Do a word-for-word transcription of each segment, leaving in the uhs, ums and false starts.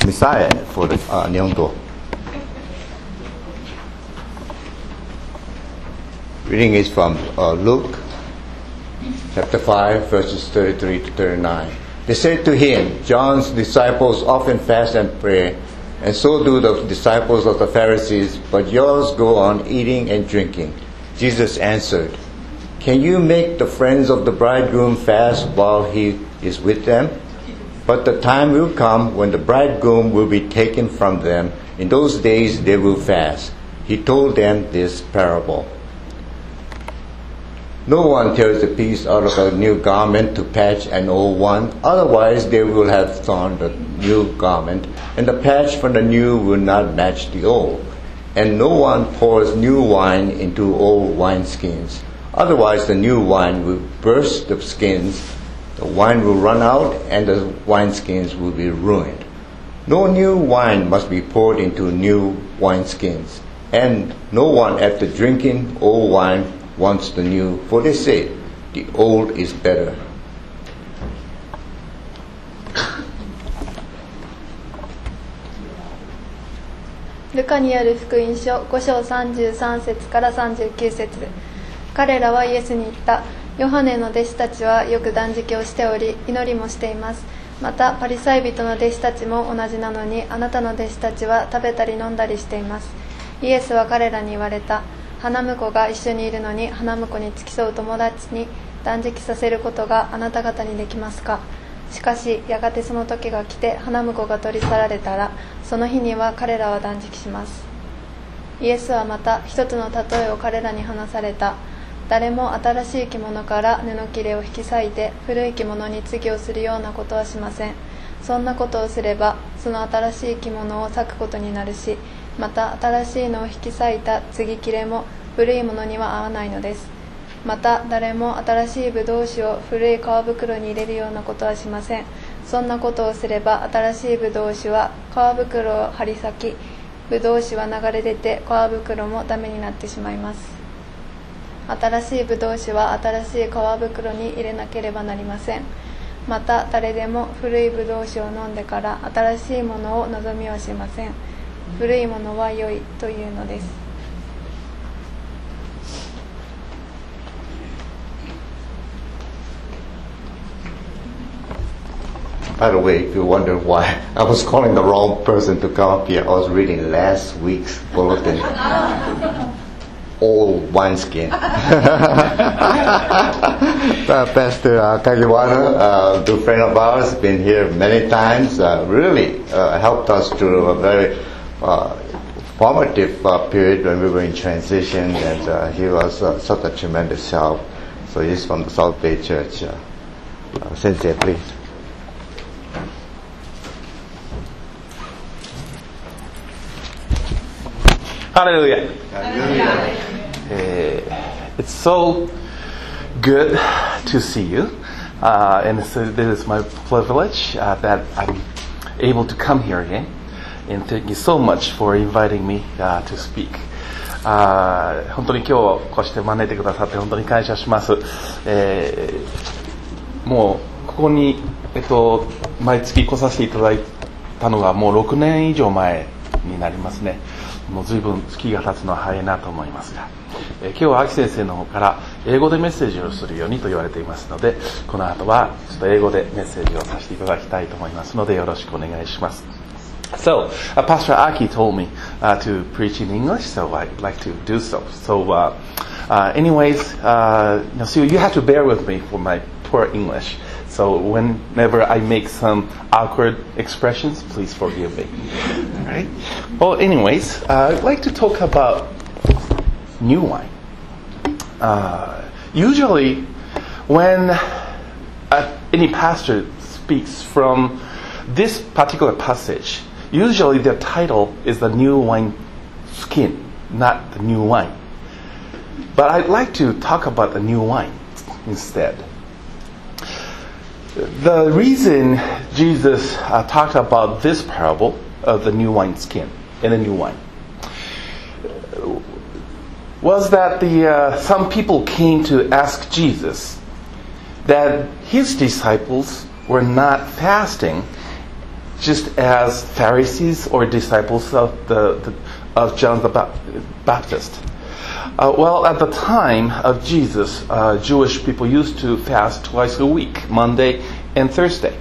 Messiah for the uh, Nihongo. Reading is from uh, Luke chapter five, verses thirty-three to thirty-nine. They said to him, John's disciples often fast and pray, and so do the disciples of the Pharisees, but yours go on eating and drinking. Jesus answered, Can you make the friends of the bridegroom fast while he is with them? But the time will come when the bridegroom will be taken from them. In those days they will fast. He told them this parable. No one tears a piece out of a new garment to patch an old one. Otherwise they will have torn the new garment, and the patch from the new will not match the old. And no one pours new wine into old wineskins. Otherwise the new wine will burst the skins, the wine will run out, and the wineskins will be ruined. No new wine must be poured into new wineskins. And no one after drinking old wine wants the new, for they say, the old is better. ルカによる福音書ご章さんじゅうさん節からさんじゅうきゅう節。彼らはイエスに言った。ヨハネの弟子たちはよく断食をしており、祈りもしています。またパリサイ人の弟子たちも同じなのに、あなたの弟子たちは食べたり飲んだりしています。イエスは彼らに言われた。花婿が一緒にいるのに、花婿に付き添う友達に断食させることがあなた方にできますか？しかしやがてその時が来て、花婿が取り去られたら、その日には彼らは断食します。イエスはまた一つの例えを彼らに話された。誰も新しい着物から布切れを引き裂いて古い着物に継をするようなことはしません。そんなことをすれば、その新しい着物を裂くことになるし、また新しいのを引き裂いた継ぎ切れも古いものには合わないのです。また誰も新しいブドウ酒を古い皮袋に入れるようなことはしません。そんなことをすれば、新しいブドウ酒は皮袋を張り裂き、ブドウ酒は流れ出て皮袋もダメになってしまいます。新しいブドウ酒は新しい皮袋に入れなければなりません。また誰でも古いブドウ酒を飲んでから新しいものを望みはしません。古いものは良いというのです。 By the way, if you wonder why I was calling the wrong person to come up here, I was reading last week's bulletin. Old wineskin. uh, Pastor uh, Kagiwara, uh, a good friend of ours, been here many times, uh, really uh, helped us through a very uh, formative uh, period when we were in transition, and uh, he was uh, such a tremendous help. So he's from the South Bay Church. Uh, uh, Sensei, please. Hallelujah. Hallelujah. Uh, it's so good to see you, uh, and so this is my privilege uh, that I'm able to come here again. And thank you so much for inviting me uh, to speak. Uh, 本当に今日こうして招いてくださって本当に感謝します。えー、もうここに、えっと、毎月来させていただいたのがもうろくねん以上前になりますね。もう随分月が経つのは早いなと思いますが、えー、今日は秋先生の方から英語でメッセージをするようにと言われていますので、この後はちょっと英語でメッセージをさせていただきたいと思いますので、よろしくお願いします。So, uh, Pastor Aki told me uh, to preach in English, so I'd like to do so. So, uh, uh, anyways, uh, you know, so you have to bear with me for my poor English. So, whenever I make some awkward expressions, please forgive me. All right? Well, anyways, uh, I'd like to talk about new wine. Uh, usually, when uh, any pastor speaks from this particular passage, usually the title is the new wine skin, not the new wine. But I'd like to talk about the new wine instead. The reason Jesus uh, talked about this parable of the new wine skin and the new wine was that the uh, some people came to ask Jesus that his disciples were not fasting just as Pharisees or disciples of the, the of John the Baptist? Uh, well, at the time of Jesus, uh, Jewish people used to fast twice a week, Monday and Thursday.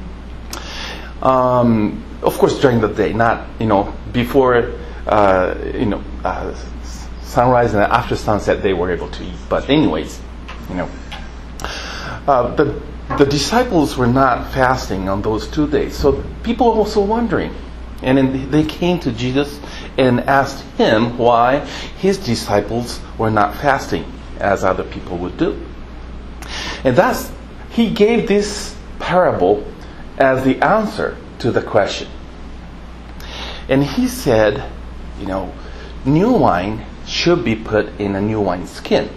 Um, of course, during the day, not you know before uh, you know uh, sunrise and after sunset they were able to eat. But anyways, you know, uh, the the disciples were not fasting on those two days, so people were also wondering. And then they came to Jesus and asked him why his disciples were not fasting as other people would do. And thus, he gave this parable as the answer to the question. And he said, you know, new wine should be put in a new wine skin.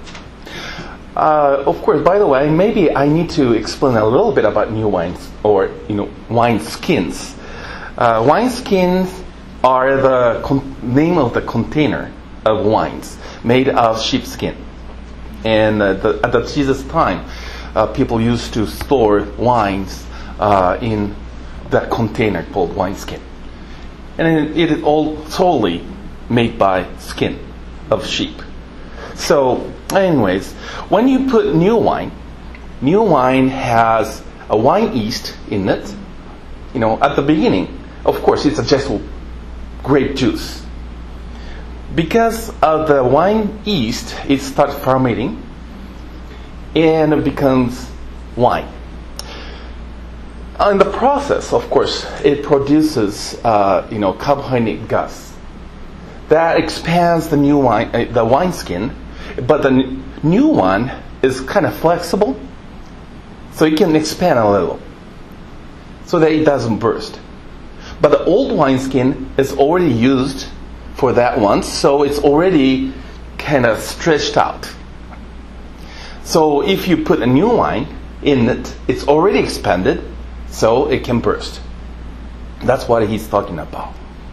Uh, of course, by the way, maybe I need to explain a little bit about new wines or, you know, wine skins. Uh, wine skins are the con- name of the container of wines made of sheepskin. And uh, the, at the Jesus time, uh, people used to store wines uh, in that container called wineskin. And it is all solely made by skin of sheep. So, anyways, when you put new wine, new wine has a wine yeast in it. You know, at the beginning, of course, it's just grape juice. Because of the wine yeast, it starts fermenting and it becomes wine. In the process, of course, it produces, uh, you know, carbohydrate gas that expands the new wine, uh, the wineskin. But the n- new one is kind of flexible, so it can expand a little, so that it doesn't burst. But the old wineskin is already used for that once, so it's already kind of stretched out. So if you put a new wine in it, it's already expanded, so it can burst. That's what he's talking about.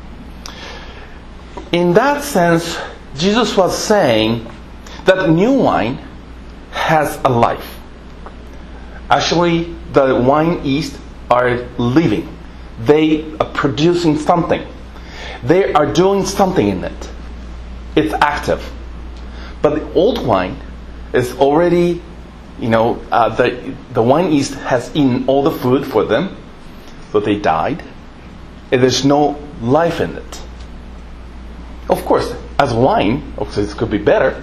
In that sense, Jesus was saying that new wine has a life. Actually, the wine yeast are living. They are producing something. They are doing something in it. It's active. But the old wine is already, you know, uh, the the wine yeast has eaten all the food for them, so they died. And there's no life in it. Of course, as wine, of course, it could be better.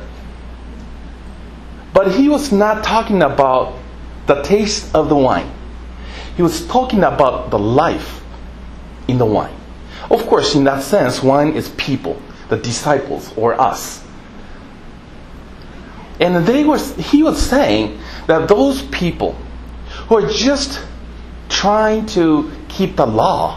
But he was not talking about the taste of the wine. He was talking about the life in the wine. Of course, in that sense, wine is people, the disciples, or us. And they were, he was saying that those people who are just trying to keep the law,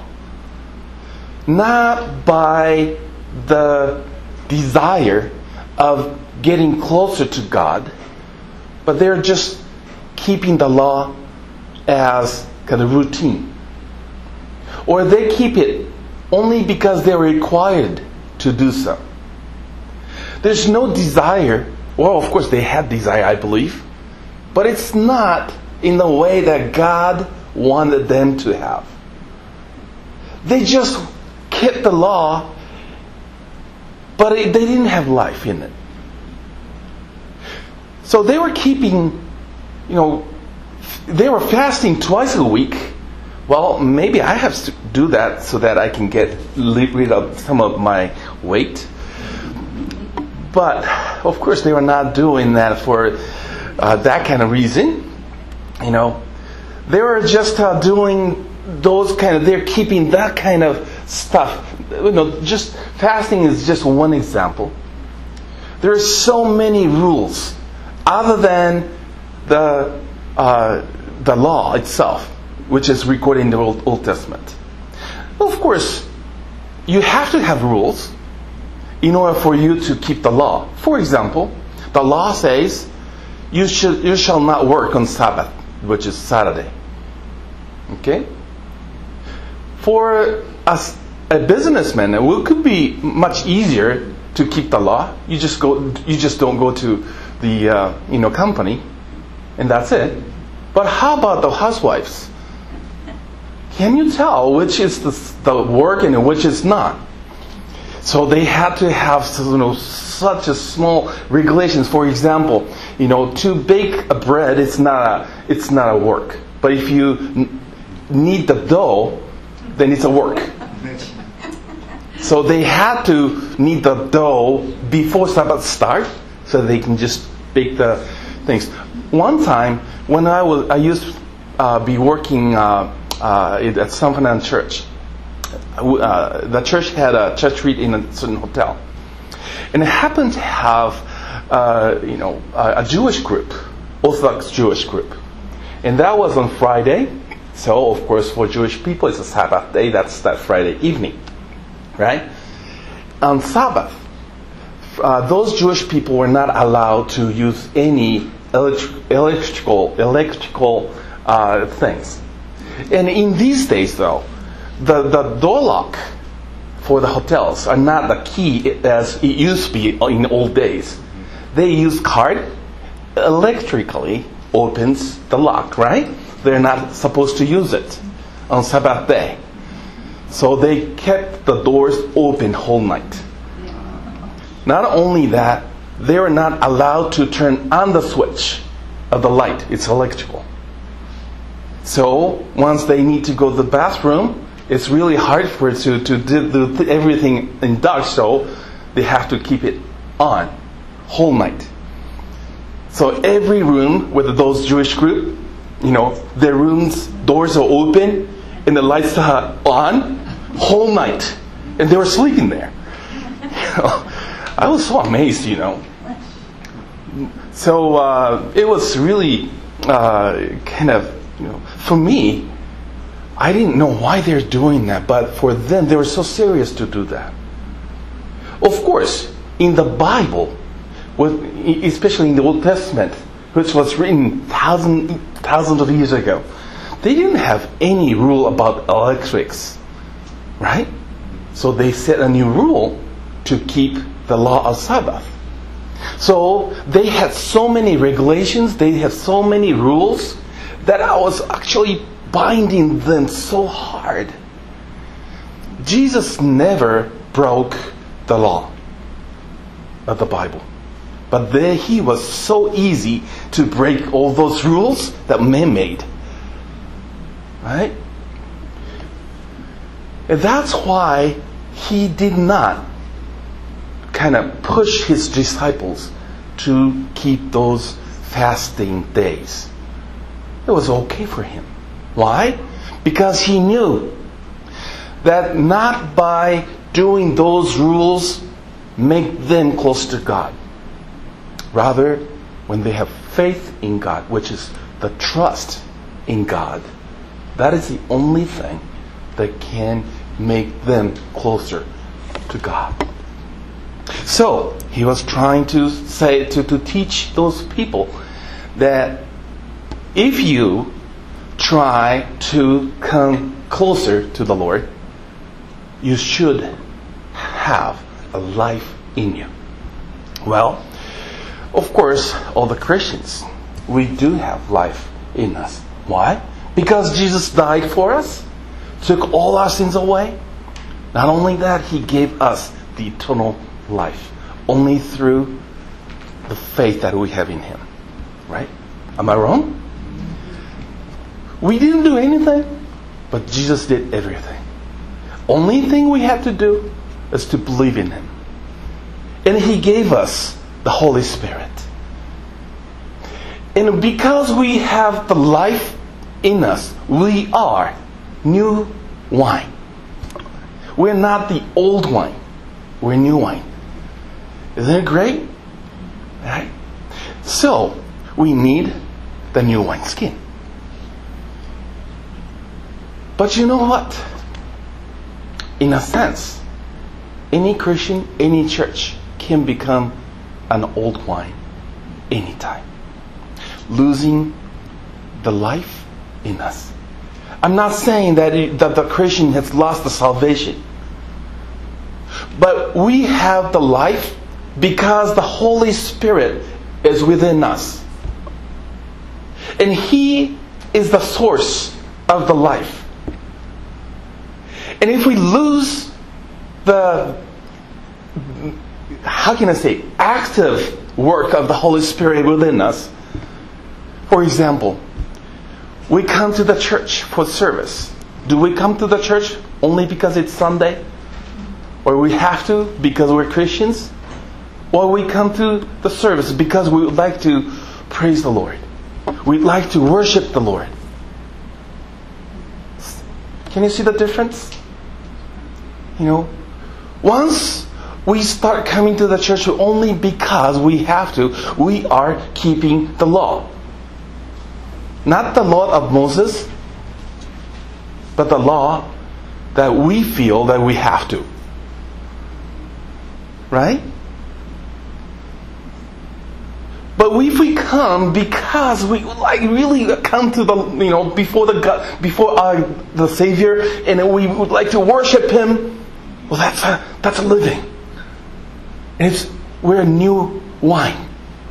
not by the desire of getting closer to God, but they're just keeping the law as kind of routine. Or they keep it only because they're required to do so. There's no desire. Well, of course they had desire, I believe. But it's not in the way that God wanted them to have. They just kept the law, but it, they didn't have life in it. So they were keeping, you know, they were fasting twice a week. Well, maybe I have to do that so that I can get rid of some of my weight. But, of course, they were not doing that for uh, that kind of reason. You know, they were just uh, doing those kind of, they're keeping that kind of stuff. You know, just fasting is just one example. There are so many rules other than the uh, the law itself, which is recorded in the Old, Old Testament. Well, of course, you have to have rules in order for you to keep the law. For example, the law says you should you shall not work on Sabbath, which is Saturday. Okay? For us, a businessman, it could be much easier to keep the law. You just go. You just don't go to the uh, you know company, and that's it. But how about the housewives? can you tell which is the, the work and which is not? So they had to have, you know, such a small regulations. For example, you know, to bake a bread, it's not a, it's not a work. But if you n- knead the dough, then it's a work. So they had to knead the dough before Sabbath start, so they can just bake the things. One time, when I was, I used to uh, be working uh, uh, at San Fernando Church. Uh, the church had a church retreat in a certain hotel, and it happened to have, uh, you know, a, a Jewish group, Orthodox Jewish group, and that was on Friday. So, of course, for Jewish people, it's a Sabbath day. That's that Friday evening, right? On Sabbath, uh, those Jewish people were not allowed to use any elect- electrical electrical uh, things. And in these days, though, the, the door lock for the hotels are not the key as it used to be in the old days. They use card, electrically opens the lock, right? They're not supposed to use it on Sabbath day. So they kept the doors open whole night. Not only that, they were not allowed to turn on the switch of the light. It's electrical. So once they need to go to the bathroom, it's really hard for it to, to do, do everything in dark, so they have to keep it on whole night. So every room with those Jewish group, you know, their rooms, doors are open and the lights are on whole night. And they were sleeping there. You know, I was so amazed, you know. So uh, it was really uh, kind of, you know, for me, I didn't know why they're doing that, but for them, they were so serious to do that. Of course, in the Bible, especially in the Old Testament, which was written thousands, thousands of years ago, they didn't have any rule about electrics, right? So they set a new rule to keep the law of Sabbath. So they had so many regulations, they had so many rules, that I was actually binding them so hard. Jesus never broke the law of the Bible. But there he was so easy to break all those rules that men made. Right? And that's why he did not kind of push his disciples to keep those fasting days. It was okay for him. Why? Because he knew that not by doing those rules make them close to God. Rather, when they have faith in God, which is the trust in God, that is the only thing that can make them closer to God. So, he was trying to say, to, to teach those people that if you try to come closer to the Lord, you should have a life in you. Well, of course, all the Christians, we do have life in us. Why? Because Jesus died for us, took all our sins away. Not only that, he gave us the eternal life, only through the faith that we have in him. Right? Am I wrong? We didn't do anything, but Jesus did everything. Only thing we had to do is to believe in him. And he gave us the Holy Spirit. And because we have the life in us, we are new wine. We're not the old wine. We're new wine. Isn't it great? Right? So, we need the new wineskin. But you know what? In a sense, any Christian, any church can become an old wine anytime, losing the life in us. I'm not saying that, it, that the Christian has lost the salvation, but we have the life because the Holy Spirit is within us, and he is the source of the life. And if we lose the, how can I say, active work of the Holy Spirit within us, for example, we come to the church for service. Do we come to the church only because it's Sunday? Or we have to because we're Christians? Or we come to the service because we would like to praise the Lord. We'd like to worship the Lord. Can you see the difference? You know, once we start coming to the church only because we have to, we are keeping the law. Not the law of Moses, but the law that we feel that we have to. Right? But if we come because we like really come to the, you know, before the God, before our the Savior, and we would like to worship Him, well, that's a that's a living. And it's we're new wine.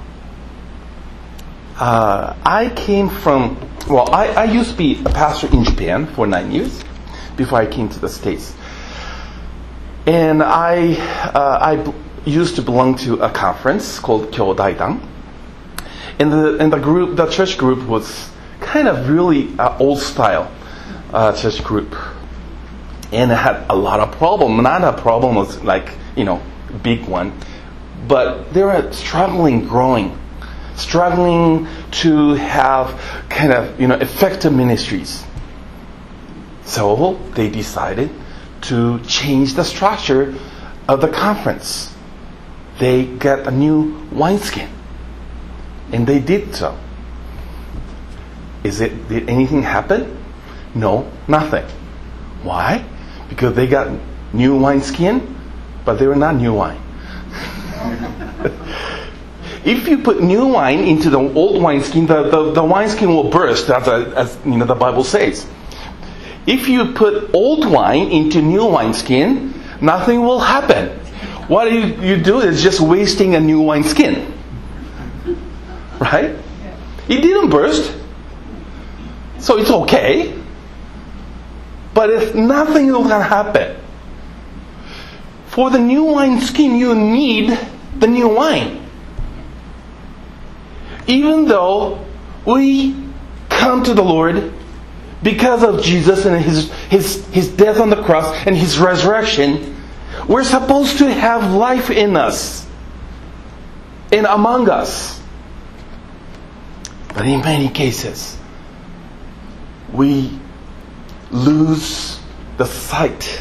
Uh, I came from well, I, I used to be a pastor in Japan for nine years before I came to the States, and I uh, I b- used to belong to a conference called Kyodaidan. And the and the group, the church group was kind of really uh, old style uh, church group, and it had a lot of problem. Not a problem was like you know big one, but they were struggling, growing, struggling to have kind of you know effective ministries. So they decided to change the structure of the conference. They got a new wineskin. And they did so. Is it, did anything happen? No, nothing. Why? Because they got new wineskin, but they were not new wine. If you put new wine into the old wineskin, the, the, the wineskin will burst, as, as you know, the Bible says. If you put old wine into new wineskin, nothing will happen. What you, you do is just wasting a new wineskin. Right? It didn't burst. So it's okay. But if nothing will happen. For the new wine skin, you need the new wine. Even though we come to the Lord because of Jesus and His, His, His death on the cross and His resurrection, we're supposed to have life in us and among us. But in many cases, we lose the sight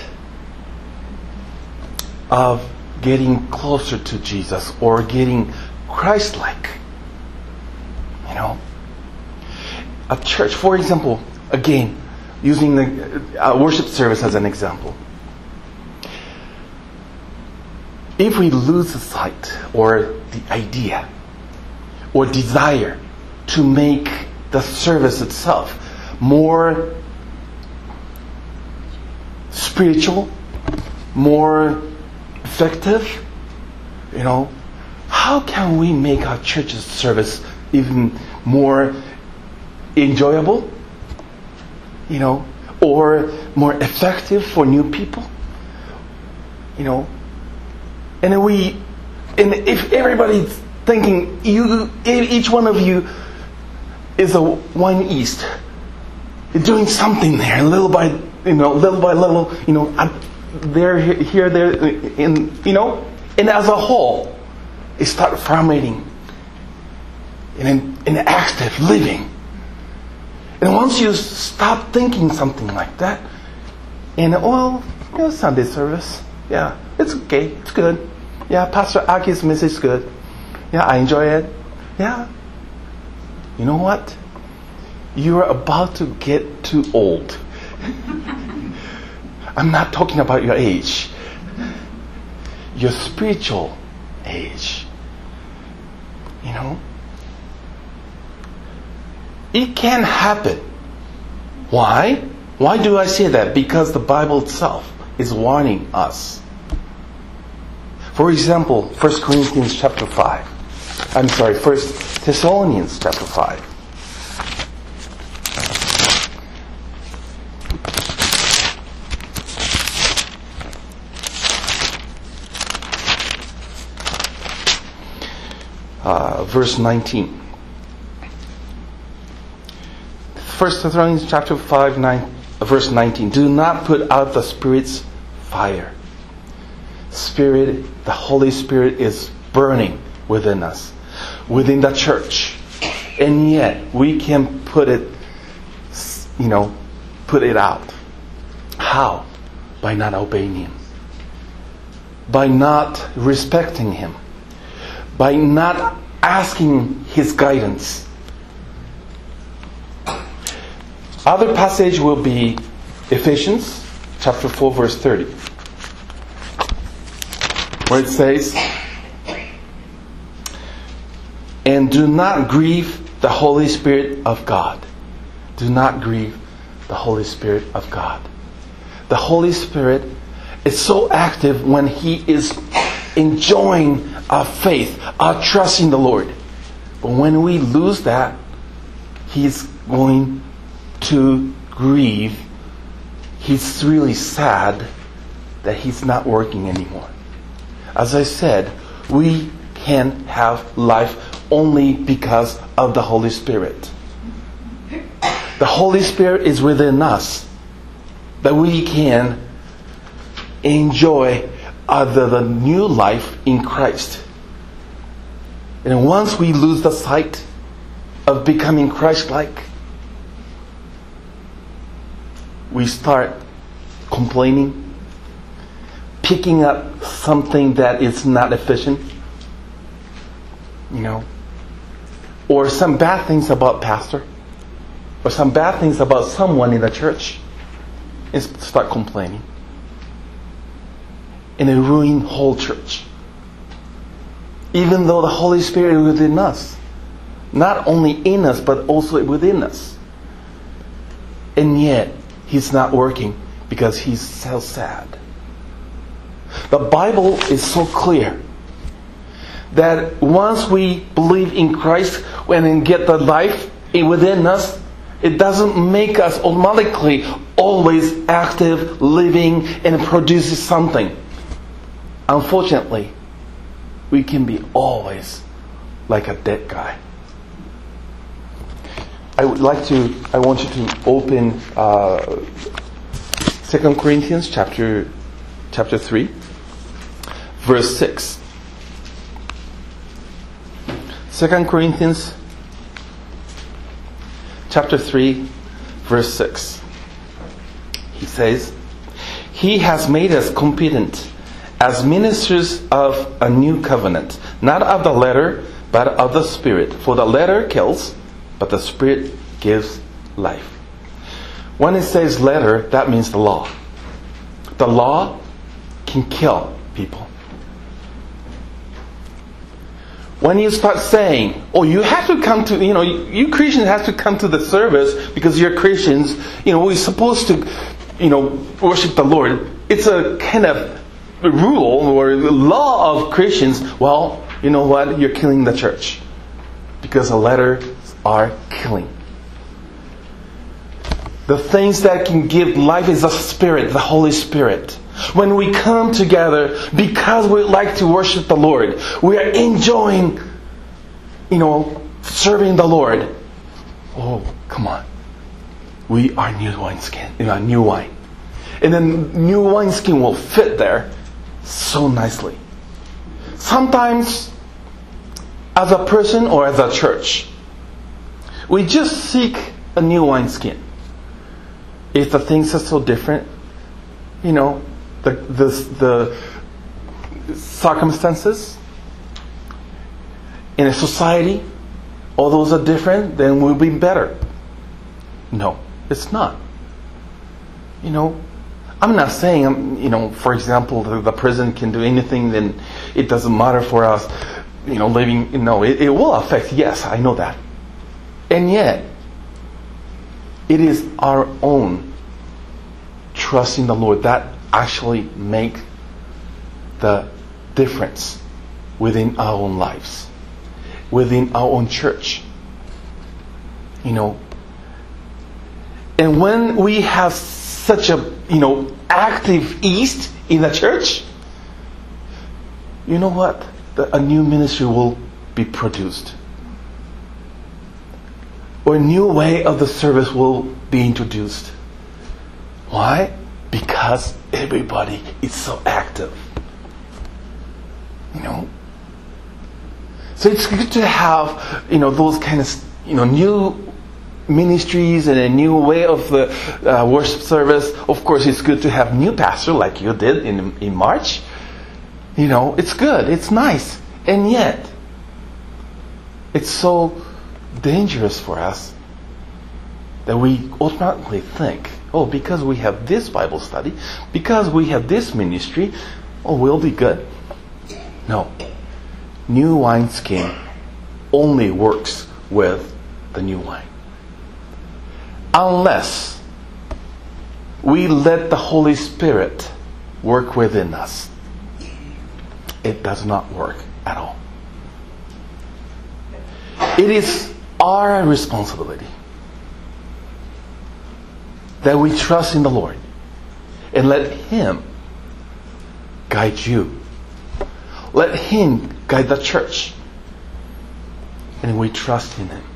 of getting closer to Jesus or getting Christ-like. You know, a church, for example, again, using the uh, worship service as an example. If we lose the sight or the idea or desire to make the service itself more spiritual, more effective, you know, how can we make our church's service even more enjoyable, you know, or more effective for new people, you know? And then we, and if everybody's thinking, you, each one of you is a wine yeast, you're doing something there, little by, you know, little by little, you know, there, here, there, in, you know, and as a whole, it starts fermenting in an, in an active living. And once you stop thinking something like that, and well, you know, Sunday service, yeah, it's okay, it's good. Yeah, Pastor Aki's message is good. Yeah, I enjoy it. Yeah. You know what? You are about to get too old. I'm not talking about your age. Your spiritual age. You know? It can happen. Why? Why do I say that? Because the Bible itself is warning us. For example, First Corinthians chapter five. I'm sorry, First Thessalonians chapter five. uh, verse nineteen. First Thessalonians chapter five, nine, verse nineteen. Do not put out the Spirit's fire. Spirit, the Holy Spirit is burning within us, within the church. And yet, we can put it, you know, put it out. How? By not obeying Him. By not respecting Him. By not asking His guidance. Other passage will be Ephesians chapter four, verse thirty. Where it says, and do not grieve the Holy Spirit of God. Do not grieve the Holy Spirit of God. The Holy Spirit is so active when He is enjoying our faith, our trust in the Lord. But when we lose that, He's going to grieve. He's really sad that He's not working anymore. As I said, we can have life only because of the Holy Spirit. The Holy Spirit is within us, that we can enjoy uh, the, the new life in Christ. And once we lose the sight of becoming Christ-like, we start complaining, picking up something that is not efficient, you know, or some bad things about pastor, or some bad things about someone in the church, and start complaining. And it ruin whole church. Even though the Holy Spirit is within us, not only in us but also within us, and yet He's not working because He's so sad. The Bible is so clear that once we believe in Christ and get the life within us, it doesn't make us automatically always active, living, and produces something. Unfortunately, we can be always like a dead guy. I would like to, I want you to open uh, Second Corinthians chapter, chapter three, verse six. Second Corinthians chapter three, verse six. He says, He has made us competent as ministers of a new covenant, not of the letter, but of the Spirit. For the letter kills, but the Spirit gives life. When it says letter, that means the law. The law can kill people. When you start saying, oh, you have to come to, you know, you Christians have to come to the service because you're Christians, you know, we're supposed to, you know, worship the Lord. It's a kind of rule or law of Christians. Well, you know what? You're killing the church. Because the letters are killing. The things that can give life is the Spirit, the Holy Spirit. When we come together because we like to worship the Lord, we are enjoying, you know, serving the Lord. Oh, come on. We are new wineskin, you know, new wine. And then new wineskin will fit there so nicely. Sometimes, as a person or as a church, we just seek a new wineskin. If the things are so different, you know, the the, the circumstances in a society, all those are different, then we'll be better. No, it's not. You know, I'm not saying, you know, for example, the, the prison can do anything, then it doesn't matter for us, you know, living. No, it, it will affect, yes, I know that. And yet, it is our own trust in the Lord that actually make the difference within our own lives, within our own church. You know, and when we have such a, you know, active East in the church, you know what? The, a new ministry will be produced. Or a new way of the service will be introduced. Why? Because everybody is so active. You know? So it's good to have, you know, those kind of, you know, new ministries and a new way of the uh, worship service. Of course, it's good to have new pastor like you did in in March. You know, it's good. It's nice. And yet, it's so dangerous for us that we automatically think, oh, because we have this Bible study, because we have this ministry, oh, we'll be good. No. New wineskin only works with the new wine. Unless we let the Holy Spirit work within us, it does not work at all. It is our responsibility that we trust in the Lord and let Him guide you. Let Him guide the church. And we trust in Him.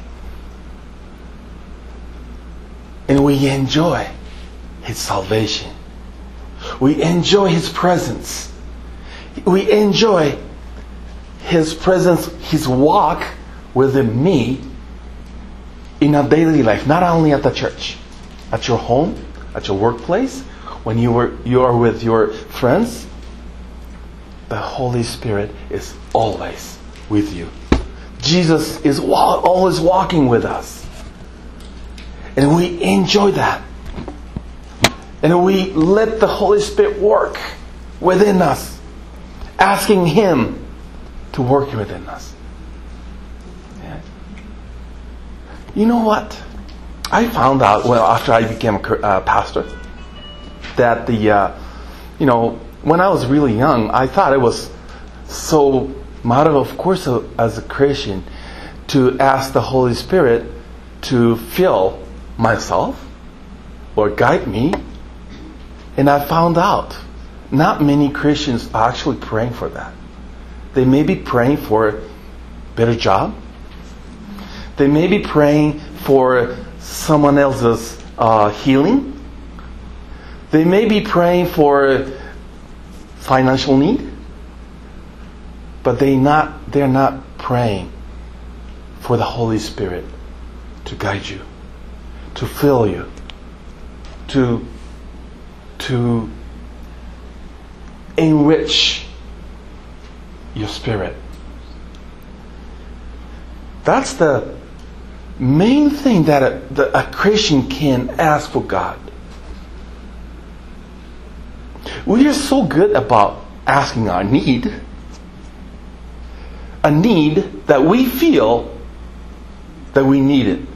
And we enjoy His salvation. We enjoy His presence. We enjoy His presence, His walk within me in our daily life, not only at the church, at your home, at your workplace, when you were you are with your friends. The Holy Spirit is always with you. Jesus is wa- always walking with us. And we enjoy that. And we let the Holy Spirit work within us, asking Him to work within us. Yeah. You know what? I found out, well, after I became a uh, pastor, that the, uh, you know, when I was really young, I thought it was so matter of course as a Christian to ask the Holy Spirit to fill myself or guide me. And I found out not many Christians are actually praying for that. They may be praying for a better job. They may be praying for someone else's uh, healing. They may be praying for financial need. But they not they're not praying for the Holy Spirit to guide you, to fill you, to to enrich your spirit. That's the main thing that a, the, a Christian can ask for God. We are so good about asking our need. A need that we feel that we need it.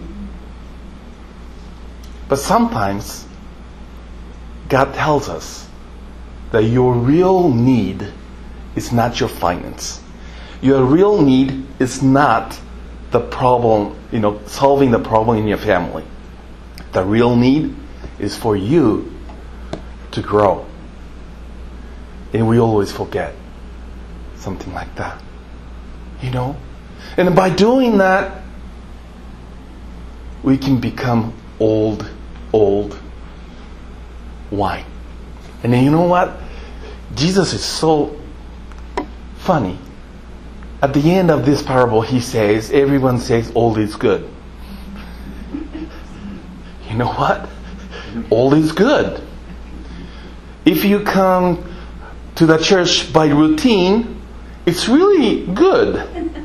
But sometimes God tells us that your real need is not your finance. Your real need is not the problem, you know, solving the problem in your family. The real need is for you to grow. And we always forget something like that. You know? And by doing that, we can become old, old wine. And then you know what? Jesus is so funny. At the end of this parable, He says, everyone says old is good. You know what? Old is good. If you come to the church by routine, it's really good.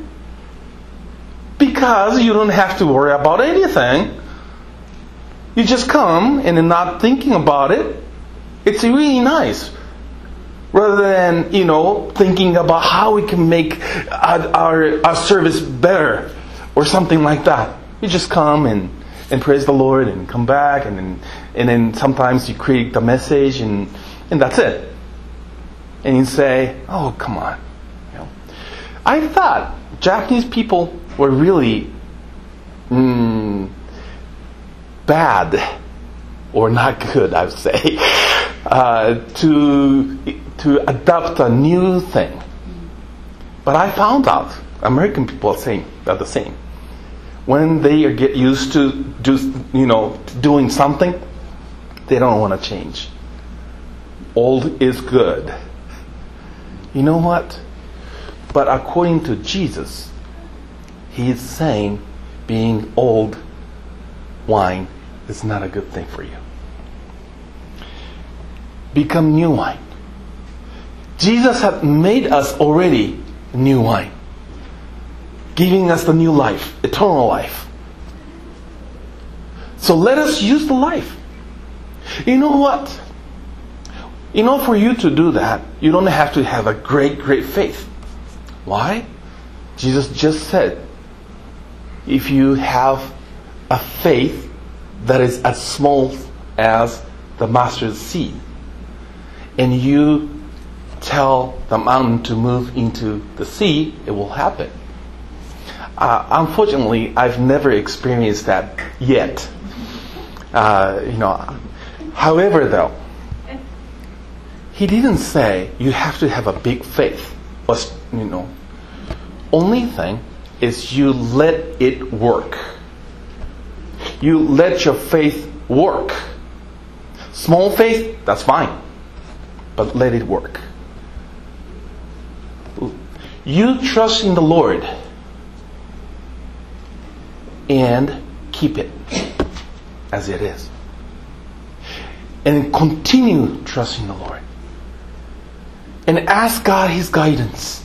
Because you don't have to worry about anything. You just come and then not thinking about it. It's really nice. Rather than, you know, thinking about how we can make our, our, our service better or something like that. You just come and, and praise the Lord and come back and then, and then sometimes you create the message and, and that's it. And you say, oh, come on. You know, I thought Japanese people were really mm, bad or not good, I would say, uh, to to adopt a new thing. But I found out American people are saying are the same. When they get used to do, you know, doing something, they don't want to change. Old is good. You know what? But according to Jesus, he is saying being old wine is not a good thing for you. Become new wine. Jesus has made us already new wine, giving us the new life, eternal life. So let us use the life. You know what? In order for you to do that, you don't have to have a great, great faith. Why? Jesus just said, if you have a faith that is as small as the mustard seed, and you tell the mountain to move into the sea, it will happen. Uh, unfortunately, I've never experienced that yet. Uh, you know, however, though, he didn't say you have to have a big faith. But, you know, only thing is you let it work. You let your faith work. Small faith, that's fine, but let it work. You trust in the Lord and keep it as it is. And continue trusting the Lord. And ask God His guidance.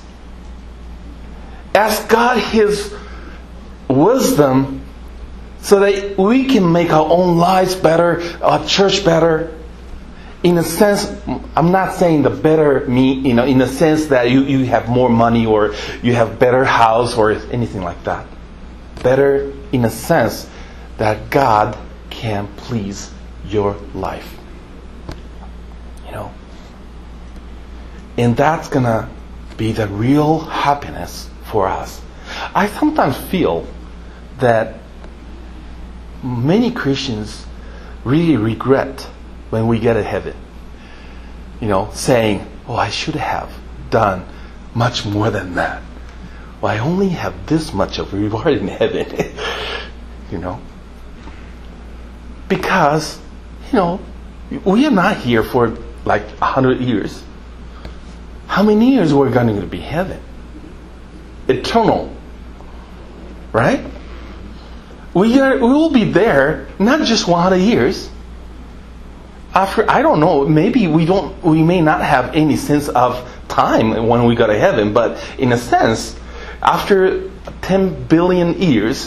Ask God His wisdom so that we can make our own lives better, our church better. In a sense, I'm not saying the better me, you know, in a sense that you, you have more money or you have better house or anything like that. Better in a sense that God can please your life. You know. And that's going to be the real happiness for us. I sometimes feel that many Christians really regret when we get to heaven. You know, saying, oh, I should have done much more than that. Well, I only have this much of reward in heaven. You know. Because, you know, we are not here for like a hundred years. How many years we're going to be heaven? Eternal. Right? We are we will be there not just one hundred years. After, I don't know, maybe we don't we may not have any sense of time when we go to heaven, but in a sense, after ten billion years,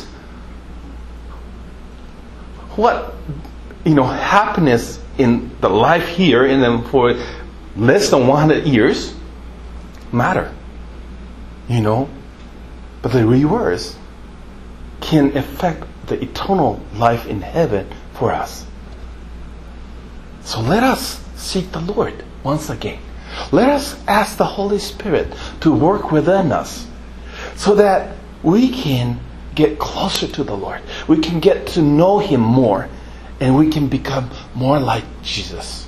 what, you know, happiness in the life here and then for less than one hundred years matter. You know? But the rewards can affect the eternal life in heaven for us. So let us seek the Lord once again. Let us ask the Holy Spirit to work within us so that we can get closer to the Lord. We can get to know Him more and we can become more like Jesus.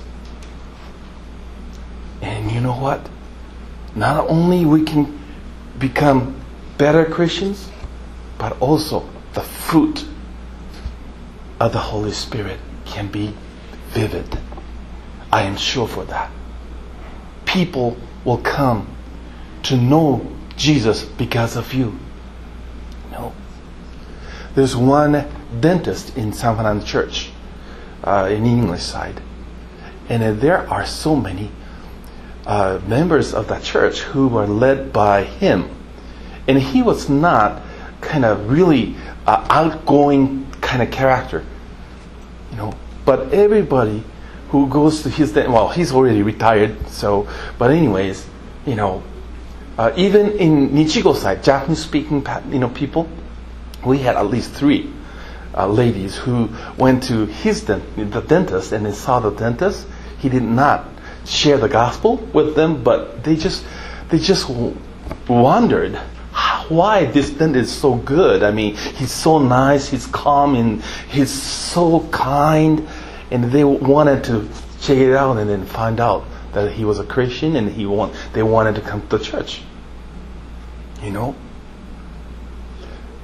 And you know what? Not only we can become better Christians, but also the fruit of the Holy Spirit can be vivid. I am sure for that. People will come to know Jesus because of you. You know, there's one dentist in San Fernando Church, uh, in the English side, and uh, there are so many uh, members of that church who were led by him, and he was not kind of really uh, outgoing kind of character, you know. But everybody who goes to his den- well, he's already retired, so. But anyways, you know, uh, even in Nichigo side, Japanese-speaking, you know, people, we had at least three uh, ladies who went to his dent- the dentist, and they saw the dentist. He did not share the gospel with them, but they just they just w- wondered why this dentist is so good. I mean, he's so nice, he's calm, and he's so kind. And they wanted to check it out and then find out that he was a Christian, and he want they wanted to come to church. You know?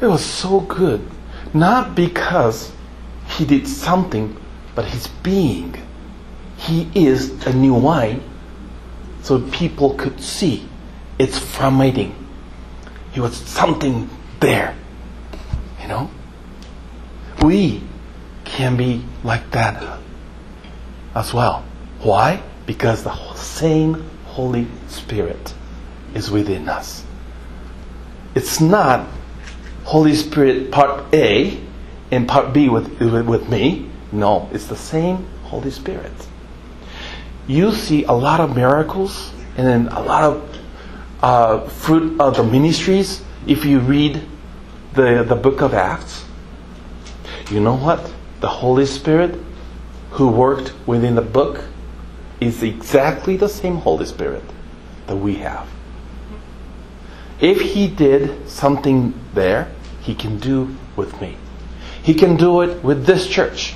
It was so good. Not because he did something, but his being. He is a new wine, so people could see it's fermenting. He was something there. You know? We can be like that as well. Why? Because the same Holy Spirit is within us. It's not Holy Spirit part A and part B with, with, with me. No, it's the same Holy Spirit. You see a lot of miracles and then a lot of uh, fruit of the ministries if you read the, the book of Acts. You know what? The Holy Spirit who worked within the book is exactly the same Holy Spirit that we have. If he did something there, he can do with me. He can do it with this church.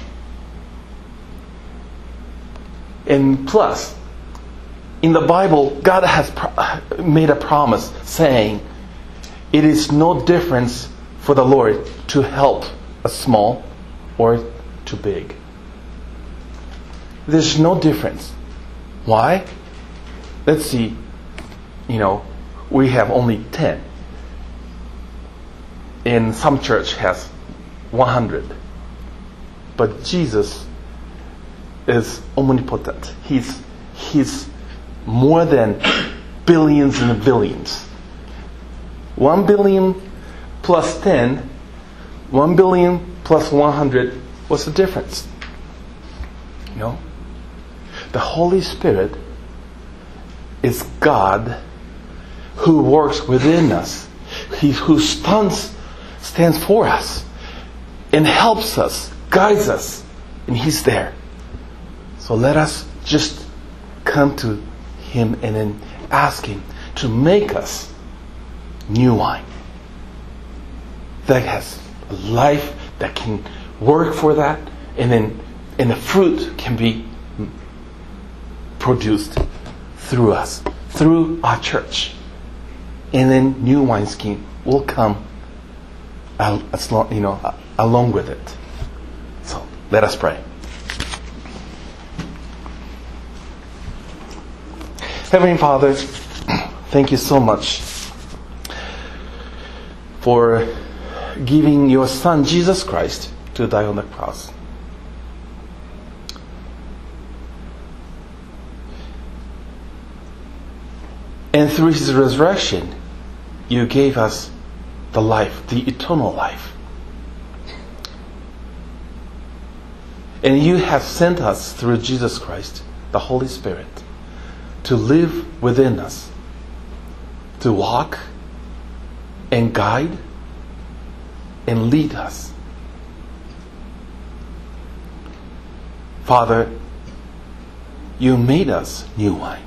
And plus, in the Bible, God has pro- made a promise saying, it is no difference for the Lord to help a small or too big. There's no difference. Why? Let's see. You know, we have only ten. And some church has one hundred. But Jesus is omnipotent. He's He's more than billions and billions. One billion plus ten, one billion plus one hundred, what's the difference? You know? The Holy Spirit is God who works within us. He who stands, stands for us and helps us, guides us, and He's there. So let us just come to Him and then ask Him to make us new wine that has a life that can work for that, and then and the fruit can be produced through us, through our church, and then new wineskin will come as long, you know, along with it. So let us pray. Heavenly Father, thank you so much for giving your Son Jesus Christ to die on the cross. And through His resurrection, you gave us the life, the eternal life. And you have sent us through Jesus Christ, the Holy Spirit, to live within us, to walk and guide and lead us. Father, you made us new wine.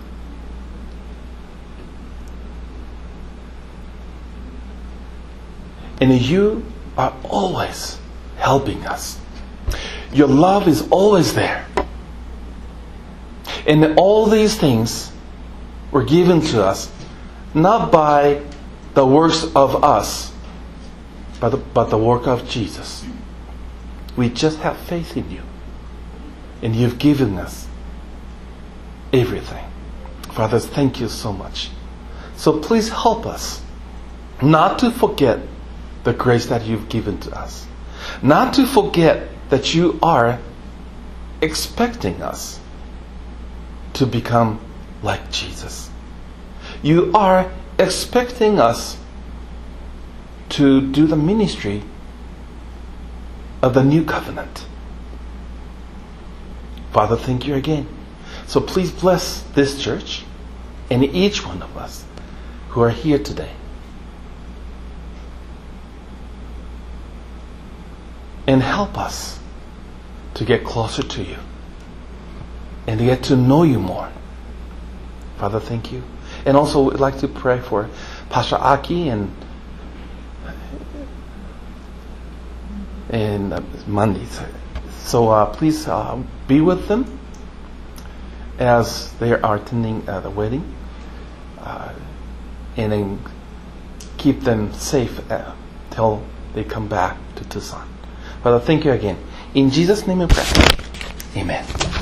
And you are always helping us. Your love is always there. And all these things were given to us not by the works of us, but the, but the work of Jesus. We just have faith in you. And you've given us everything. Father, thank you so much. So please help us not to forget the grace that you've given to us. Not to forget that you are expecting us to become like Jesus. You are expecting us to do the ministry of the new covenant. Father, thank you again. So please bless this church and each one of us who are here today. And help us to get closer to you and to get to know you more. Father, thank you. And also we'd like to pray for Pastor Aki and and uh, Monday. So uh, please uh, be with them as they are attending uh, the wedding, uh, and then keep them safe uh, till they come back to Tucson. Father, thank you again. In Jesus' name we pray. Amen.